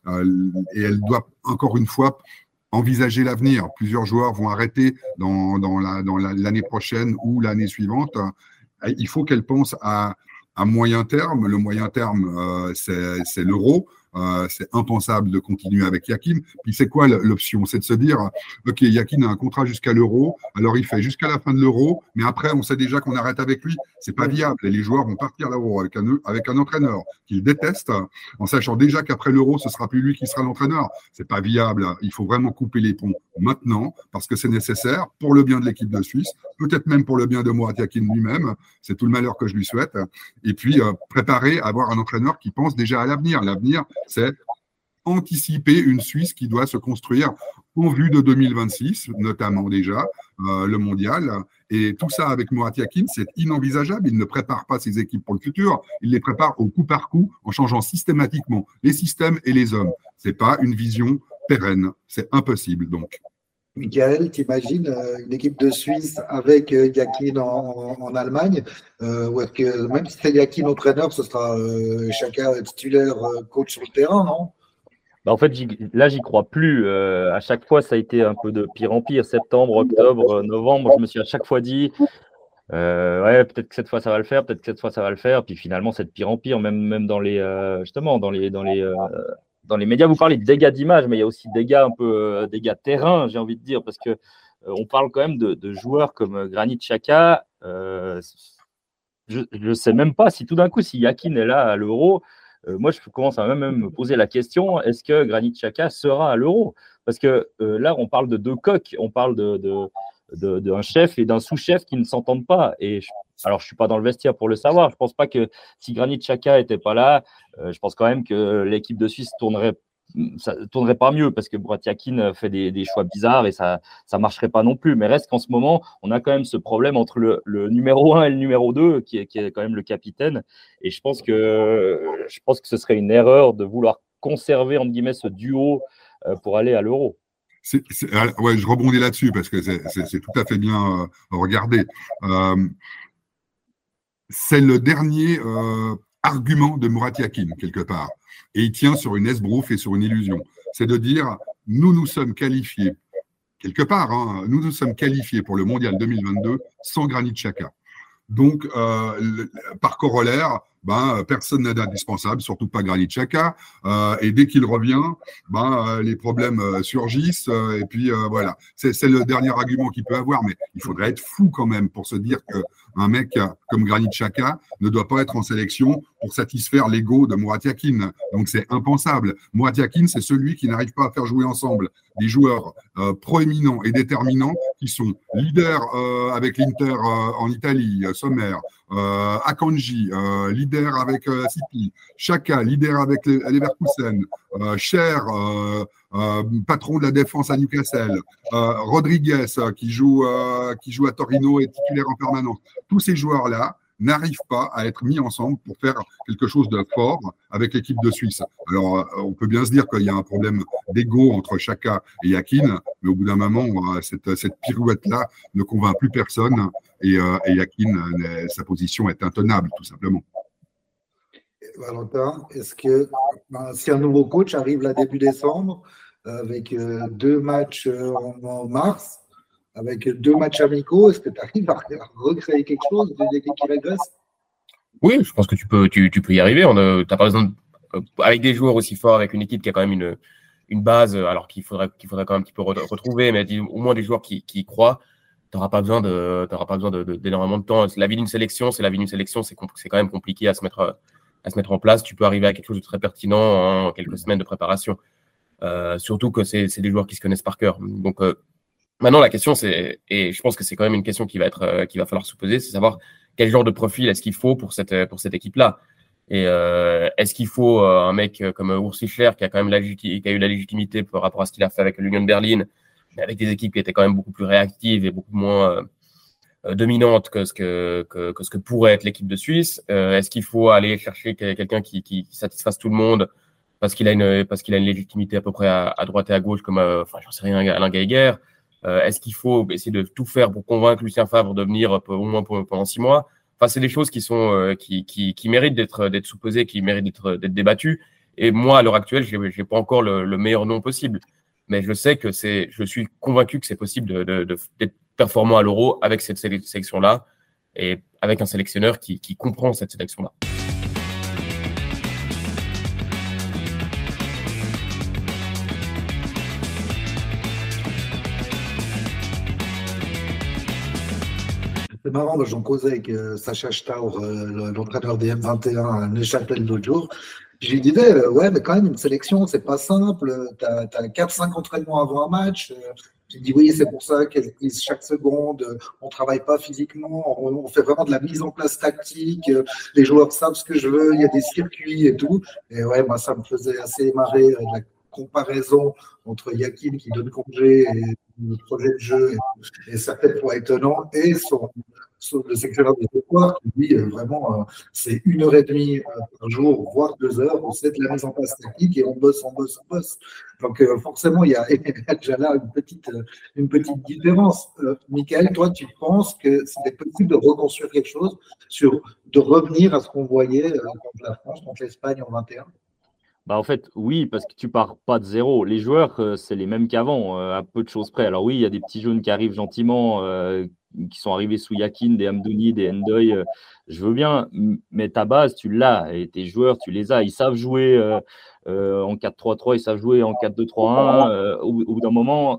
Et elle doit, encore une fois, envisager l'avenir. Plusieurs joueurs vont arrêter dans l'année prochaine ou l'année suivante. Il faut qu'elle pense à moyen terme. Le moyen terme, c'est l'Euro. C'est impensable de continuer avec Yakin. Puis c'est quoi l'option? C'est de se dire, OK, Yakin a un contrat jusqu'à l'Euro, alors il fait jusqu'à la fin de l'Euro, mais après on sait déjà qu'on arrête avec lui. C'est pas viable. Et les joueurs vont partir à l'Euro avec un entraîneur qu'ils détestent, en sachant déjà qu'après l'Euro, ce sera plus lui qui sera l'entraîneur. C'est pas viable. Il faut vraiment couper les ponts maintenant, parce que c'est nécessaire pour le bien de l'équipe de Suisse, peut-être même pour le bien de Murat Yakin lui-même. C'est tout le malheur que je lui souhaite. Et puis préparer à avoir un entraîneur qui pense déjà à l'avenir. L'avenir, c'est anticiper une Suisse qui doit se construire en vue de 2026, notamment déjà, le mondial. Et tout ça avec Murat Yakin, c'est inenvisageable. Il ne prépare pas ses équipes pour le futur, il les prépare au coup par coup en changeant systématiquement les systèmes et les hommes. Ce n'est pas une vision pérenne, c'est impossible donc. Michael, t'imagines une équipe de Suisse avec Yakin en Allemagne, ou est-ce que même si c'est Yakin entraîneur, ce sera chacun titulaire coach sur le terrain, non? Bah en fait, là, j'y crois plus. À chaque fois, ça a été un peu de pire en pire. Septembre, octobre, novembre, je me suis à chaque fois dit, ouais, peut-être que cette fois ça va le faire, peut-être que cette fois ça va le faire. Puis finalement, c'est de pire en pire, même dans les justement dans les médias. Vous parlez de dégâts d'image, mais il y a aussi dégâts un peu dégâts terrain, j'ai envie de dire, parce que on parle quand même de joueurs comme Granit Xhaka. Je ne sais même pas si tout d'un coup, si Yakin est là à l'Euro. Moi, je commence à même me poser la question, est-ce que Granit Xhaka sera à l'Euro? Parce que là, on parle de deux coqs, on parle d'un chef et d'un sous-chef qui ne s'entendent pas. Alors, je ne suis pas dans le vestiaire pour le savoir. Je ne pense pas que si Granit Xhaka n'était pas là, je pense quand même que l'équipe de Suisse ça tournerait pas mieux parce que Murat Yakin fait des choix bizarres et ça marcherait pas non plus. Mais reste qu'en ce moment, on a quand même ce problème entre le numéro 1 et le numéro 2 qui est quand même le capitaine. Et je pense que ce serait une erreur de vouloir conserver entre guillemets ce duo pour aller à l'Euro. Ouais, je rebondis là-dessus parce que c'est tout à fait bien regardé. C'est le dernier argument de Murat Yakin, quelque part. Et il tient sur une esbrouffe et sur une illusion. C'est de dire, nous sommes qualifiés, quelque part, hein, nous sommes qualifiés pour le Mondial 2022 sans Granit Xhaka. Donc, par corollaire, personne n'est indispensable, surtout pas Granit Xhaka. Et dès qu'il revient, les problèmes surgissent. Et puis, voilà. C'est le dernier argument qu'il peut avoir. Mais il faudrait être fou quand même pour se dire qu'un mec comme Granit Xhaka ne doit pas être en sélection pour satisfaire l'ego de Murat Yakin. Donc, c'est impensable. Murat Yakin, c'est celui qui n'arrive pas à faire jouer ensemble des joueurs proéminents et déterminants qui sont leaders avec l'Inter en Italie, Sommer, Akanji, leader avec City, Xhaka, leader avec Leverkusen, Cher, patron de la défense à Newcastle, Rodriguez qui joue à Torino et titulaire en permanence. Tous ces joueurs-là n'arrivent pas à être mis ensemble pour faire quelque chose de fort avec l'équipe de Suisse. Alors, on peut bien se dire qu'il y a un problème d'ego entre Xhaka et Yakin, mais au bout d'un moment, cette pirouette-là ne convainc plus personne et Yakin, sa position est intenable, tout simplement. Valentin, est-ce que si un nouveau coach arrive là début décembre, avec 2 matchs en mars, avec 2 matchs amicaux, est-ce que tu arrives à recréer quelque chose d'une équipe qui régresse? Oui, je pense que tu peux y arriver. T'as pas besoin avec des joueurs aussi forts, avec une équipe qui a quand même une base, alors qu'il faudrait quand même un petit peu retrouver, mais au moins des joueurs qui y croient. T'auras pas besoin d'énormément de temps. La vie d'une sélection, c'est quand même compliqué à se mettre à se mettre en place, tu peux arriver à quelque chose de très pertinent en quelques semaines de préparation. Surtout que c'est des joueurs qui se connaissent par cœur. Donc, maintenant, la question, c'est, et je pense que c'est quand même une question qui va falloir se poser, c'est savoir quel genre de profil est-ce qu'il faut pour cette équipe-là. Et est-ce qu'il faut un mec comme Urs Fischer qui a quand même qui a eu la légitimité par rapport à ce qu'il a fait avec l'Union Berlin, mais avec des équipes qui étaient quand même beaucoup plus réactives et beaucoup moins dominantes que ce que pourrait être l'équipe de Suisse. Est-ce qu'il faut aller chercher quelqu'un qui satisfasse tout le monde parce qu'il a une légitimité à peu près à droite et à gauche comme j'en sais rien, Alain Geiger. Est-ce qu'il faut essayer de tout faire pour convaincre Lucien Favre de venir au moins pendant 6 mois? Enfin, c'est des choses qui sont qui méritent d'être sous-pesées, qui méritent d'être débattues. Et moi, à l'heure actuelle, j'ai pas encore le meilleur nom possible. Mais je sais que je suis convaincu que c'est possible d'être performant à l'Euro avec cette sélection-là et avec un sélectionneur qui comprend cette sélection-là. C'est marrant, j'en causais avec Sacha Staur, l'entraîneur des M21 à Neuchâtel l'autre jour. Je lui disais, ouais, mais quand même, une sélection, c'est pas simple. Tu as 4-5 entraînements avant un match. Je lui dis, oui, c'est pour ça qu'elles disent chaque seconde. On travaille pas physiquement. On fait vraiment de la mise en place tactique. Les joueurs savent ce que je veux. Il y a des circuits et tout. Et ouais, moi, ça me faisait assez marrer la comparaison entre Yakin qui donne congé et le projet de jeu et sa tête pour étonnant et le sélectionneur des espoirs qui dit vraiment c'est 1h30 par jour, voire 2 heures, on sait de la mise en place technique et on bosse. Donc forcément, il y a déjà là une petite différence. Michael, toi, tu penses que c'était possible de reconstruire quelque chose, de revenir à ce qu'on voyait contre la France, contre l'Espagne en 21? Bah en fait, oui, parce que tu pars pas de zéro. Les joueurs, c'est les mêmes qu'avant, à peu de choses près. Alors oui, il y a des petits jeunes qui arrivent gentiment, qui sont arrivés sous Yakin, des Amdouni, des Ndoye. Je veux bien, mais ta base, tu l'as. Et tes joueurs, tu les as. Ils savent jouer en 4-3-3, ils savent jouer en 4-2-3-1. Au bout d'un moment,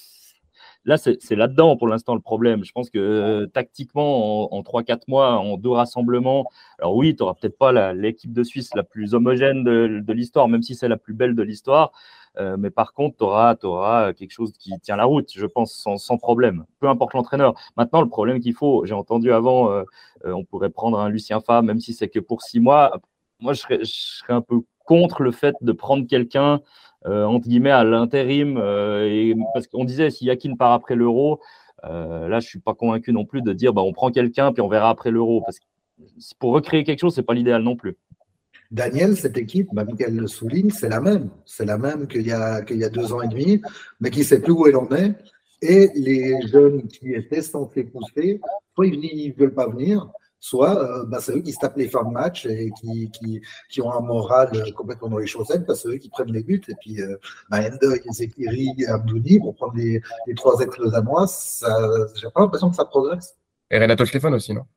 là, c'est là-dedans pour l'instant le problème. Je pense que tactiquement, en 3-4 mois, en 2 rassemblements, alors oui, tu n'auras peut-être pas l'équipe de Suisse la plus homogène de l'histoire, même si c'est la plus belle de l'histoire. Mais par contre, tu auras quelque chose qui tient la route, je pense, sans problème. Peu importe l'entraîneur. Maintenant, le problème qu'il faut, j'ai entendu avant, on pourrait prendre un Lucien Favre, même si c'est que pour 6 mois. Moi, je serais un peu contre le fait de prendre quelqu'un entre guillemets à l'intérim parce qu'on disait si Yakin part après l'Euro, là je suis pas convaincu non plus de dire on prend quelqu'un puis on verra après l'Euro, parce que pour recréer quelque chose c'est pas l'idéal non plus. Daniel, cette équipe, Michael le souligne, c'est la même qu'il y a 2 ans et demi, mais qui ne sait plus où elle en est. Et les jeunes qui étaient censés pousser, soit ils ne veulent pas venir, soit c'est eux qui se tapent les fins de match et qui ont un moral complètement dans les chaussettes, parce que c'est eux qui prennent les buts. Et puis, Ndoye, Zekiri, Amdouni, pour prendre les 3 ex-lausannois, j'ai pas l'impression que ça progresse. Et Renato Schleffer aussi, non?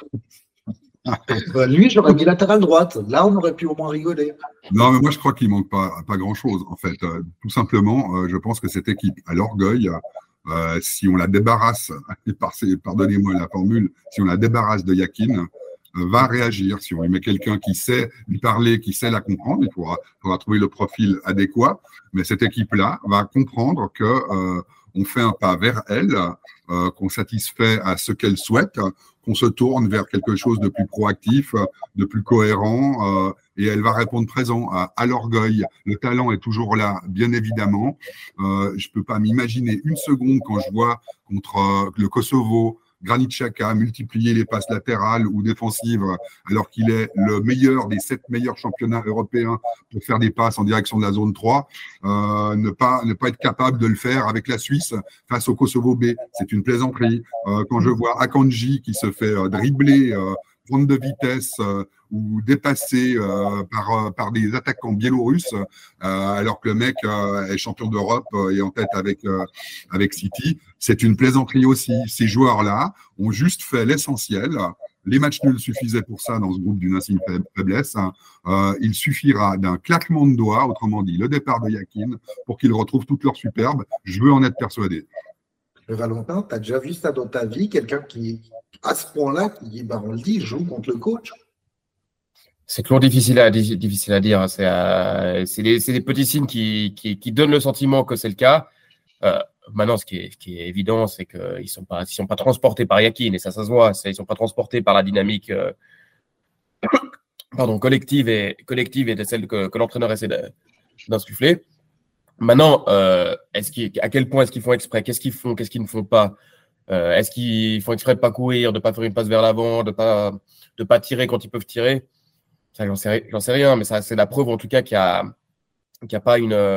Lui, j'aurais mis latéral droite. Là, on aurait pu au moins rigoler. Non, mais moi, je crois qu'il manque pas grand-chose, en fait. Tout simplement, je pense que cette équipe a l'orgueil. Si on la débarrasse, pardonnez-moi la formule, si on la débarrasse de Yakin, va réagir. Si on lui met quelqu'un qui sait lui parler, qui sait la comprendre, il faudra trouver le profil adéquat. Mais cette équipe-là va comprendre que on fait un pas vers elle, qu'on satisfait à ce qu'elle souhaite, qu'on se tourne vers quelque chose de plus proactif, de plus cohérent, et elle va répondre présent à l'orgueil. Le talent est toujours là, bien évidemment. Je peux pas m'imaginer une seconde quand je vois contre le Kosovo, Granit Xhaka multiplier les passes latérales ou défensives alors qu'il est le meilleur des 7 meilleurs championnats européens pour faire des passes en direction de la zone 3, ne pas être capable de le faire avec la Suisse face au Kosovo B. C'est une plaisanterie. Quand je vois Akanji qui se fait dribbler, prendre de vitesse ou dépasser par des attaquants biélorusses, alors que le mec est champion d'Europe et en tête avec City. C'est une plaisanterie aussi. Ces joueurs-là ont juste fait l'essentiel. Les matchs nuls suffisaient pour ça dans ce groupe d'une insigne faiblesse. Il suffira d'un claquement de doigts, autrement dit le départ de Yakin, pour qu'ils retrouvent toute leur superbe. Je veux en être persuadé. Valentin, tu as déjà vu ça dans ta vie, quelqu'un qui, à ce point-là, qui dit, on le dit, joue contre le coach? C'est toujours difficile à dire. C'est des petits signes qui donnent le sentiment que c'est le cas. Maintenant, ce qui est évident, c'est qu'ils sont pas transportés par Yakin, et ça se voit. Ils sont pas transportés par la dynamique collective et de celle que l'entraîneur essaie d'insuffler. Maintenant, à quel point est-ce qu'ils font exprès? Qu'est-ce qu'ils font? Qu'est-ce qu'ils ne font pas? Est-ce qu'ils font exprès de pas courir, de pas faire une passe vers l'avant, de pas tirer quand ils peuvent tirer? Ça, j'en sais rien, mais ça, c'est la preuve en tout cas qu'il y a pas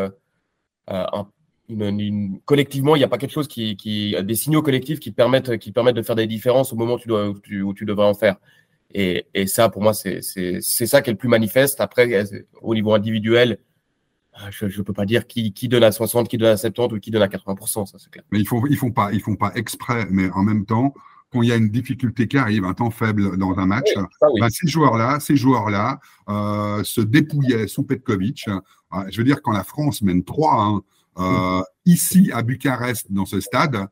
collectivement, il n'y a pas quelque chose des signaux collectifs qui permettent de faire des différences au moment où tu devrais en faire. Et ça, pour moi, c'est ça qui est le plus manifeste. Après, au niveau individuel, je ne peux pas dire qui donne à 60, qui donne à 70 ou qui donne à 80%, ça c'est clair. Mais ils font pas exprès, mais en même temps, quand il y a une difficulté qui arrive, un temps faible dans un match, oui. Ces joueurs-là se dépouillaient sous Petkovic. Je veux dire, quand la France mène 3-1, ici à Bucarest, dans ce stade,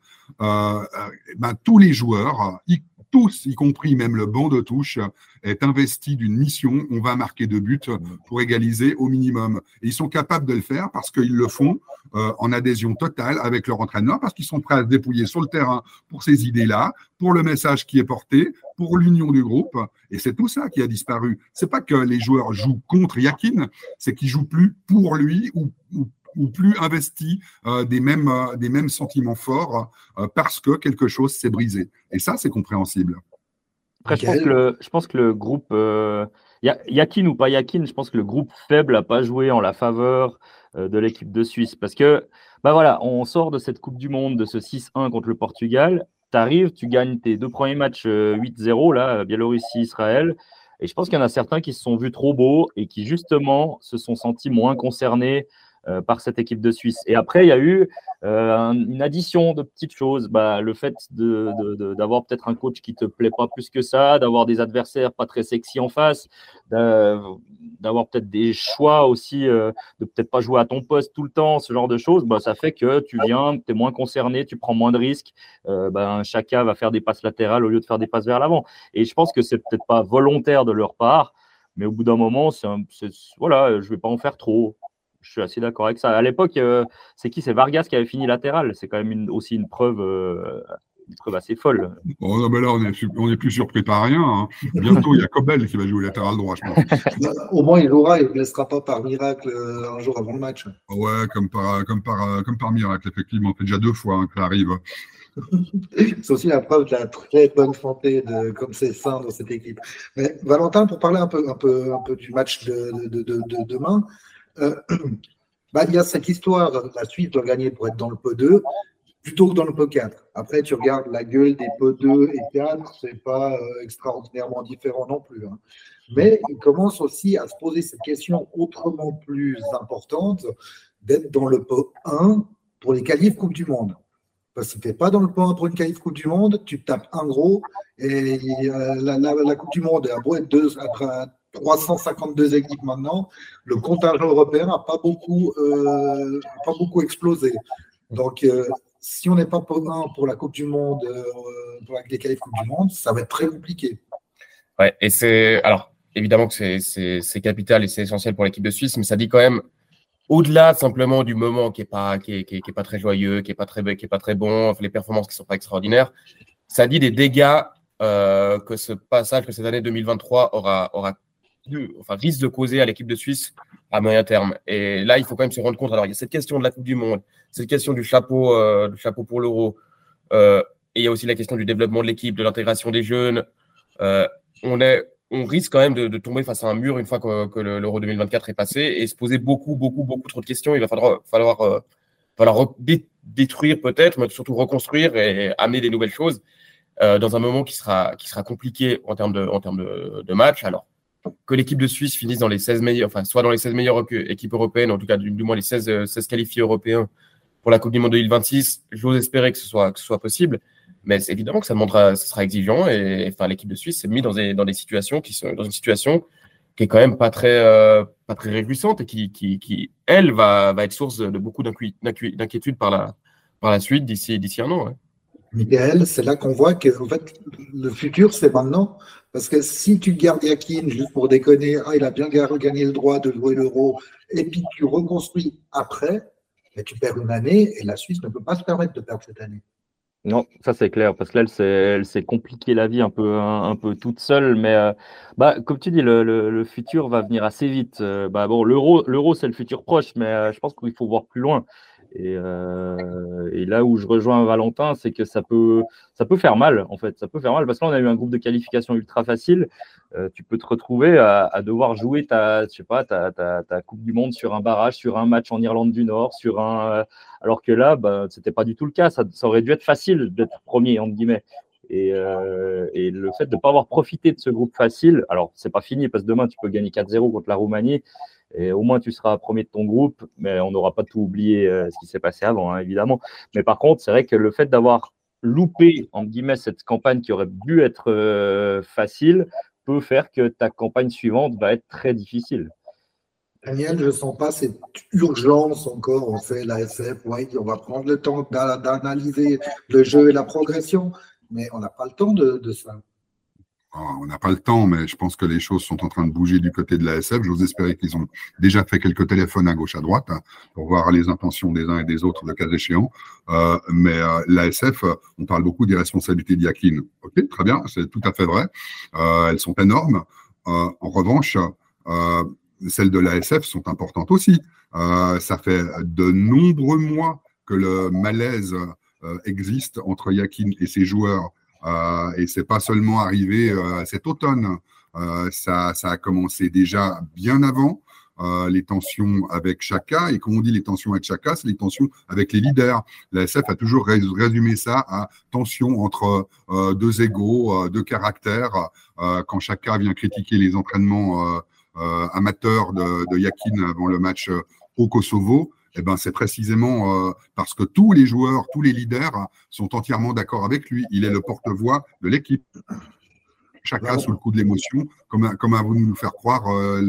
tous les joueurs, tous, y compris même le banc de touche, est investi d'une mission. On va marquer 2 buts pour égaliser au minimum. Et ils sont capables de le faire parce qu'ils le font en adhésion totale avec leur entraîneur, parce qu'ils sont prêts à se dépouiller sur le terrain pour ces idées-là, pour le message qui est porté, pour l'union du groupe. Et c'est tout ça qui a disparu. C'est pas que les joueurs jouent contre Yakin, c'est qu'ils jouent plus pour lui ou plus investis des mêmes sentiments forts parce que quelque chose s'est brisé. Et ça, c'est compréhensible. Après, je pense que le groupe, Yakin ou pas Yakin, je pense que le groupe faible n'a pas joué en la faveur de l'équipe de Suisse. Parce que, on sort de cette Coupe du Monde, de ce 6-1 contre le Portugal. Tu arrives, tu gagnes tes 2 premiers matchs 8-0, là, Biélorussie, Israël. Et je pense qu'il y en a certains qui se sont vus trop beaux et qui, justement, se sont sentis moins concernés par cette équipe de Suisse. Et après, il y a eu une addition de petites choses. Le fait d'avoir peut-être un coach qui ne te plaît pas plus que ça, d'avoir des adversaires pas très sexy en face, d'avoir peut-être des choix aussi, de peut-être pas jouer à ton poste tout le temps, ce genre de choses, ça fait que tu viens, tu es moins concerné, tu prends moins de risques. Chacun va faire des passes latérales au lieu de faire des passes vers l'avant. Et je pense que c'est peut-être pas volontaire de leur part, mais au bout d'un moment, je ne vais pas en faire trop. Je suis assez d'accord avec ça. À l'époque, c'est Vargas qui avait fini latéral. C'est quand même aussi une preuve assez folle. Oh non, mais là, on est plus surpris par rien. Hein. Bientôt, il y a Kobel qui va jouer latéral droit, je pense. Au moins, il jouera, il ne laissera pas par miracle un jour avant le match. Ouais, comme par miracle, effectivement. C'est déjà 2 fois que ça arrive. C'est aussi la preuve de la très bonne santé comme c'est sain dans cette équipe. Mais Valentin, pour parler un peu du match de demain, il y a cette histoire, la Suisse doit gagner pour être dans le pot 2 plutôt que dans le pot 4. Après, tu regardes la gueule des pots 2 et 4, c'est pas extraordinairement différent non plus. Hein. Mais il commence aussi à se poser cette question autrement plus importante d'être dans le pot 1 pour les qualifs Coupe du Monde. Parce que tu n'es pas dans le pot 1 pour une qualif Coupe du Monde, tu tapes un gros et la Coupe du Monde a beau être 352 équipes maintenant, le contingent européen n'a pas beaucoup explosé. Donc, si on n'est pas pot 1 pour la Coupe du Monde, pour les qualifs Coupe du Monde, ça va être très compliqué. Ouais, et alors, évidemment que c'est capital et c'est essentiel pour l'équipe de Suisse, mais ça dit quand même, au-delà simplement du moment qui est pas très joyeux, qui est pas très bon, les performances qui sont pas extraordinaires, ça dit des dégâts que ce passage, que cette année 2023 risque de causer à l'équipe de Suisse à moyen terme. Et là, il faut quand même se rendre compte. Alors, il y a cette question de la Coupe du Monde, cette question du chapeau pour l'Euro, et il y a aussi la question du développement de l'équipe, de l'intégration des jeunes. On risque quand même de tomber face à un mur une fois que l'Euro 2024 est passé et se poser beaucoup trop de questions. Il va falloir détruire peut-être, mais surtout reconstruire et amener des nouvelles choses dans un moment qui sera compliqué en termes de match. Alors, que l'équipe de Suisse finisse dans les 16 meilleures, soit dans les 16 meilleures équipes européennes, en tout cas du moins les 16 qualifiés européens pour la Coupe du Monde 2026, j'ose espérer que ce soit possible, mais c'est évidemment que ce sera exigeant et l'équipe de Suisse s'est mise dans des situations dans une situation qui est quand même pas très réjouissante et qui elle va être source de beaucoup d'inquiétude par la suite d'ici un an. Ouais. Michael, c'est là qu'on voit que en fait, le futur, c'est maintenant. Parce que si tu gardes Yakin juste pour déconner, il a bien gagné le droit de jouer l'Euro, et puis tu reconstruis après, mais tu perds une année et la Suisse ne peut pas se permettre de perdre cette année. Non, ça c'est clair, parce que là, elle s'est compliqué la vie un peu toute seule, mais comme tu dis, le futur va venir assez vite. Bon, l'euro, c'est le futur proche, mais je pense qu'il faut voir plus loin. Et là où je rejoins Valentin, c'est que ça peut faire mal, en fait. Ça peut faire mal, parce que là, on a eu un groupe de qualification ultra facile. Tu peux te retrouver à devoir jouer ta Coupe du Monde sur un barrage, sur un match en Irlande du Nord, alors que là, c'était pas du tout le cas. Ça aurait dû être facile d'être premier, entre guillemets. Et le fait de ne pas avoir profité de ce groupe facile, alors c'est pas fini, parce que demain, tu peux gagner 4-0 contre la Roumanie. Et au moins, tu seras premier de ton groupe, mais on n'aura pas tout oublié ce qui s'est passé avant, hein, évidemment. Mais par contre, c'est vrai que le fait d'avoir loupé, entre guillemets, cette campagne qui aurait dû être facile peut faire que ta campagne suivante va être très difficile. Daniel, je ne sens pas cette urgence encore. On fait l'ASF, on va prendre le temps d'analyser le jeu et la progression, mais on n'a pas le temps de ça. On n'a pas le temps, mais je pense que les choses sont en train de bouger du côté de l'ASF. J'ose espérer qu'ils ont déjà fait quelques téléphones à gauche, à droite, pour voir les intentions des uns et des autres, le cas échéant. Mais l'ASF, on parle beaucoup des responsabilités de Yakin. Ok, très bien, c'est tout à fait vrai. Elles sont énormes. En revanche, celles de l'ASF sont importantes aussi. Ça fait de nombreux mois que le malaise existe entre Yakin et ses joueurs. Et c'est pas seulement arrivé cet automne. Ça a commencé déjà bien avant. Les tensions avec Xhaka, et quand on dit les tensions avec Xhaka, c'est les tensions avec les leaders. La SF a toujours résumé ça à tension entre deux égos, deux caractères. Quand Xhaka vient critiquer les entraînements amateurs de Yakin avant le match au Kosovo, eh ben, c'est précisément parce que tous les joueurs, tous les leaders sont entièrement d'accord avec lui. Il est le porte-voix de l'équipe. Chacun sous le coup de l'émotion, comme a voulu nous faire croire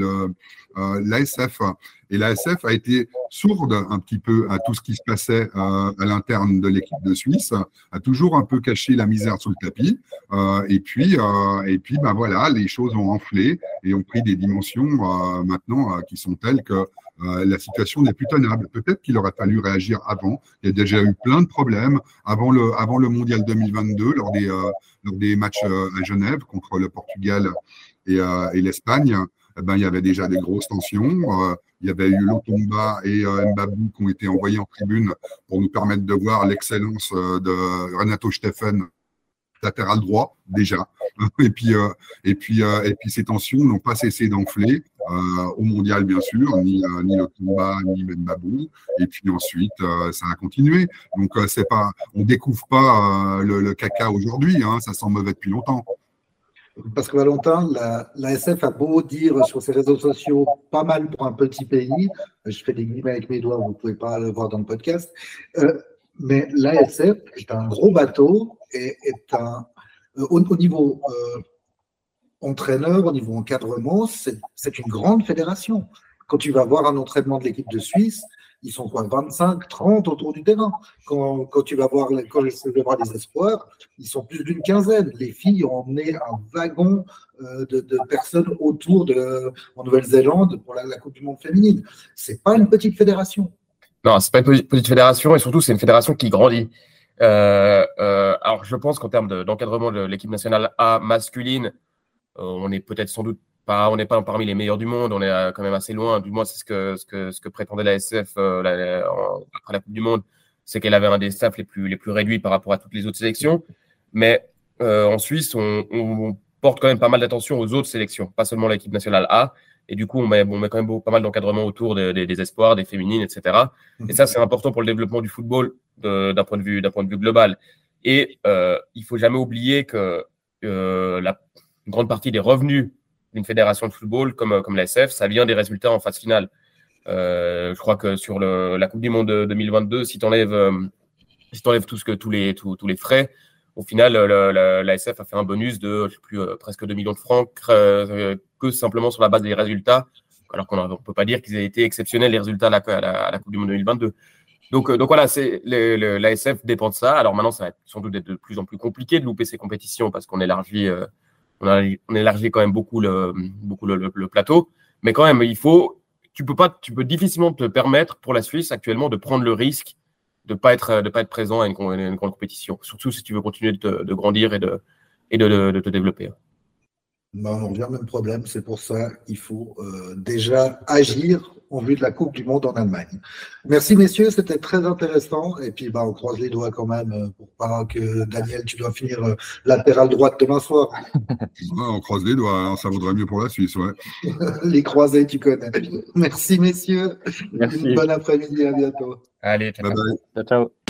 l'ASF. Et l'ASF a été sourde un petit peu à tout ce qui se passait à l'interne de l'équipe de Suisse, a toujours un peu caché la misère sous le tapis. Et puis, voilà, les choses ont enflé et ont pris des dimensions maintenant qui sont telles que la situation n'est plus tenable. Peut-être qu'il aurait fallu réagir avant. Il y a déjà eu plein de problèmes avant le Mondial 2022, lors des matchs à Genève contre le Portugal et l'Espagne. Il y avait déjà des grosses tensions. Il y avait eu Lotomba et Mbabou qui ont été envoyés en tribune pour nous permettre de voir l'excellence de Renato Steffen, latéral droit déjà. Et puis ces tensions n'ont pas cessé d'enfler au mondial, bien sûr, ni Lotomba ni Mbabou. Et puis ensuite, ça a continué. Donc on découvre pas le caca aujourd'hui. Hein, ça sent mauvais depuis longtemps. Parce que Valentin, l'ASF a beau dire sur ses réseaux sociaux pas mal pour un petit pays, je fais des guillemets avec mes doigts, vous ne pouvez pas le voir dans le podcast, mais l'ASF est un gros bateau et au niveau entraîneur, au niveau encadrement, c'est une grande fédération. Quand tu vas voir un entraînement de l'équipe de Suisse, ils sont quoi, 25, 30 autour du terrain. Quand tu vas voir, quand je vais voir les espoirs, ils sont plus d'une quinzaine. Les filles ont emmené un wagon de personnes autour en Nouvelle-Zélande pour la Coupe du Monde féminine. C'est pas une petite fédération. Non, c'est pas une petite fédération et surtout c'est une fédération qui grandit. Alors je pense qu'en termes d'encadrement de l'équipe nationale A masculine, on est peut-être sans doute pas, on n'est pas parmi les meilleurs du monde, on est quand même assez loin. Du moins, c'est ce que prétendait la SF après la Coupe du Monde, c'est qu'elle avait un des staffs les plus réduits par rapport à toutes les autres sélections. Mais en Suisse, on porte quand même pas mal d'attention aux autres sélections, pas seulement l'équipe nationale A. Et du coup, on met quand même pas mal d'encadrement autour des espoirs, des féminines, etc. Et ça, c'est important pour le développement du football d'un point de vue global. Et il faut jamais oublier que une grande partie des revenus d'une fédération de football comme la SF, ça vient des résultats en phase finale. Je crois que sur la Coupe du Monde 2022, si tu enlèves tous les frais, au final, la SF a fait un bonus de presque 2 millions de francs que simplement sur la base des résultats, alors qu'on ne peut pas dire qu'ils aient été exceptionnels les résultats à la Coupe du Monde 2022. Donc voilà, l'ASF dépend de ça. Alors maintenant, ça va sans doute être de plus en plus compliqué de louper ces compétitions parce qu'on élargit on élargit quand même beaucoup le plateau. Mais quand même, tu peux difficilement te permettre pour la Suisse actuellement de prendre le risque de pas être présent à une grande compétition. Surtout si tu veux continuer de grandir et de te développer. On revient au même problème. C'est pour ça qu'il faut déjà agir en vue de la Coupe du Monde en Allemagne. Merci messieurs, c'était très intéressant. Et puis on croise les doigts quand même pour pas que Daniel, tu dois finir latéral droite demain soir. Ouais, on croise les doigts, hein, ça vaudrait mieux pour la Suisse, ouais. Les croisés, tu connais. Merci messieurs. Merci. Bon après-midi, à bientôt. Allez, Bye bye. Ciao, ciao.